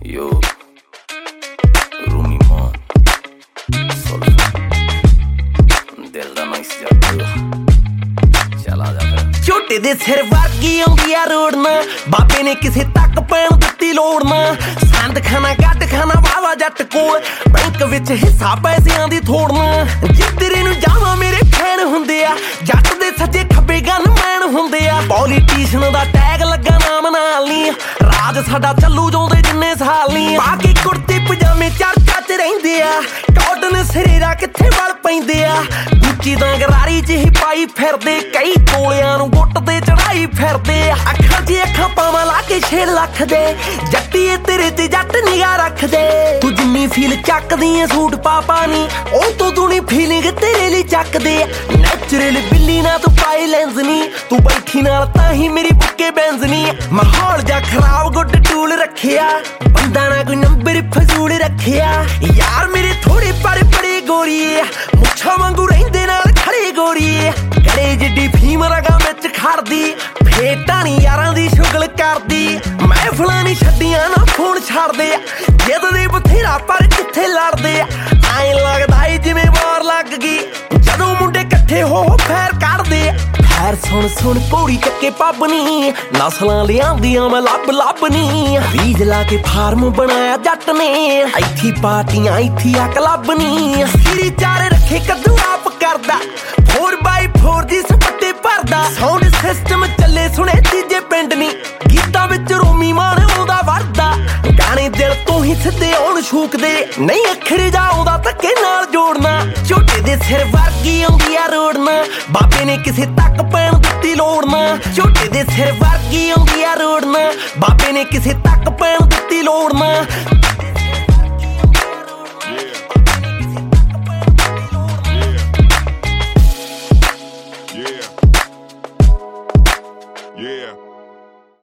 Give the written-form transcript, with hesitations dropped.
Yo, Rumi Mon, Solfa, दिल दा nice जग चला जा फिर छोटे दे सिर वर्गी आउंदी आ रोड़ना बाबे ने किसे तक पैण दित्ती लोड़ना संद खाना गट खाना वावा जट कोल बैंक विच हिस्सा पैसिਆਂ ਦੀ थोड़ना जिद्धरे ਨੂੰ ਜਾਵਾਂ ਮੇਰੇ फैन ਹੁੰਦੇ ਆ ਜੱਟ ਦੇ ਸੱਜੇ ਖੱਬੇ ਗਨਮੈਨ ਹੁੰਦੇ ਆ ਪੋਲੀਟੀਸ਼ੀਅਨ ਦਾ ਟੈਗ ਲੱਗਾ ਨਾਮ ਨਾਲ ਨਹੀਂ ਰਾਜ ਸਾਡਾ ਚੱਲੂ ਜੋਂਦੇ ਜਿੰਨੇ ਸਾਲ ਨਹੀਂ ਬਾਕੀ ਕੁੜਤੇ ਪਜਾਮੇ ਚਰਚਾ ਚ ਰਹਿੰਦੇ ਆ ਕਾਟਨ ਸਰੀਰਾ ਕਿੱਥੇ ਵਲ ਪੈਂਦੇ ਆ ਗੁੱਚੀ ਦਾ ਗਰਾਰੀ ਚ ਹੀ ਪਾਈ ਫਿਰਦੇ ਕਈ ਕੋਲਿਆਂ ਨੂੰ ਗੁੱਟ ਤੇ ਚੜਾਈ ਫਿਰਦੇ ਅੱਖਾਂ 'ਚ ਅੱਖਾਂ ਪਾਵਾਂ ਲਾ ਕੇ 6 ਲੱਖ ਦੇ ਜੱਟੀਏ ਤੇਰੇ ਤੇ ਜੱਟ ਨਿਗਾਹ ਰੱਖਦੇ ਤੂੰ ਜਿੰਨੀ ਫੀਲ ਚੱਕਦੀ ਐ ਸੂਟ ਪਾਪਾ ਨੀ ਉਹ ਤੋਂ ਦੂਣੀ ਫੀਲਿੰਗ ਤੇਰੇ ਲਈ ਚੱਕਦੇ ਨੈਚੁਰਲ ਬਿੱਲੀ ਨਾ ਤੂੰ ਪਾਈ ਲੈਂਸ ਨੀ ਤੂੰ ਬੈਠੀ ਨਾਲ ਤਾਂ ਹੀ ਮੇਰੀ ਬੁੱਕੇ ਬੈਂਸ ਨੀ ਮਾਹੌਲ ਜਾ ਖਰਾਬ ਗੁੱਡ ਟੂਲ ਰੱਖਿਆ ਬੰਦਾ ਨਾ ਕੋਈ ਨੰਬਰ ਫਜ਼ੂਲ ਰੱਖਿਆ ਯਾਰ ਮੇਰੇ ਥੋੜੇ ਪਰ ਬੜੇ ਗੋਰੀਏ ਮੁੱਛਾਂ ਵਾਂਗੂ ਰਹਿੰਦੇ ਨਾਲ ਖੜੇ ਗੋਰੀਏ ਗੜੇ ਜਿੱਡੀ ਫੀਮ ਰਗਾ ਵਿੱਚ ਖੜਦੀ ਫੇਟਾਂ ਨੀ ਯਾਰਾਂ ਦੀ ਸ਼ੁਗਲ ਕਰਦੀ ਮਹਿਫਲਾਂ ਨੀ ਛੱਡੀਆਂ ਨਾ ਫੋਨ ਛੱਡਦੇ ਜਿੱਦਦੇ ਬਥੇਰਾ ਪਰ ਕਿੱਥੇ ਲੜਦੇ ਐਂ ਲੱਗਦਾ ਏ ਜਿਵੇਂ ਵਾਰ ਲੱਗ ਗਈ ਜਦੋਂ ਮੁੰਡੇ ਇਕੱਠੇ ਹੋ ਫੈਰ ਕੱਢਦੇ ਫੈਰ ਸੁਣ ਸੁਣ ਪੌੜੀ ਚੱਕੇ ਪੱਬ ਨੀ ਨਸਲਾਂ ਲਿਆਂਦੀਆਂ ਮੈਂ ਲੱਭ ਨੀ ਬੀਜ ਲਾ ਕੇ ਫਾਰਮ ਬਣਾਇਆ ਜੱਟ ਨੇ ਇੱਥੇ ਪਾਰਟੀਆਂ ਇੱਥੇ ਆ ਕਲੱਬ ਨੀ ਸਿਰੀ ਚਾਰੇ ਰੱਖੇ ਕੱਦੂ ਆਪ ਕਰਦਾ 4x4 ਦੀ ਸਪੱਟੇ ਭਰਦਾ ਸਾਊਂਡ ਸਿਸਟਮ ਚੱਲੇ ਸੁਣੇ ਤੀਜੇ ਪਿੰਡ ਨੀ ਗੀਤਾਂ ਵਿੱਚ ਰੋਮੀ ਮਾਨ ਆਉਂਦਾ ਵਰਦਾ ਗਾਣੇ ਦਿਲ ਤੋਂ ਹੀ ਸਿੱਧੇ ਆਉਣ ਛੂਕਦੇ ਨਹੀਂ ਅੱਖਰ ਜਾ ਆਉਂਦਾ ਧੱਕੇ ਨਾਲ ਜੋੜਨਾ ਝੋਟੇ ਦੇ ਸਿਰ ਵਰਗੀ ਆਉਂਦੀ ਆ ਰੋੜਨਾ ਬਾਬੇ ਨੇ ਕਿਸੇ ਤੱਕ ਪੈਣ ਦਿੱਤੀ ਲੋੜਨਾ ਝੋਟੇ ਦੇ ਸਿਰ ਵਰਗੀ ਆਉਂਦੀ ਆ ਰੋੜਨਾ ਬਾਬੇ ਨੇ ਕਿਸੇ ਤੱਕ ਪੈਣ ਦਿੱਤੀ ਲੋੜਨਾ Yeah.